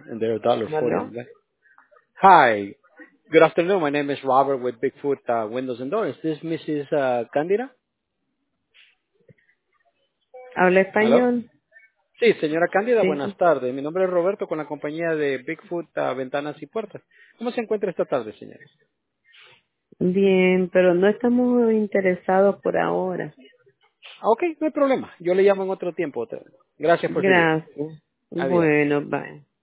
and they're $1.40 on ¿Aló? that. Hi. Good afternoon. My name is Robert with Bigfoot Windows and Doors. Is this Mrs. Candida? ¿Habla Hello. español? Sí, señora Cándida, buenas Sí. tardes. Mi nombre es Roberto con la compañía de Bigfoot Ventanas y Puertas. ¿Cómo se encuentra esta tarde, señora? Bien, pero no estamos interesados por ahora. Ok, no hay problema. Yo le llamo en otro tiempo. Gracias por seguir. Gracias. Adiós. Bueno, bye.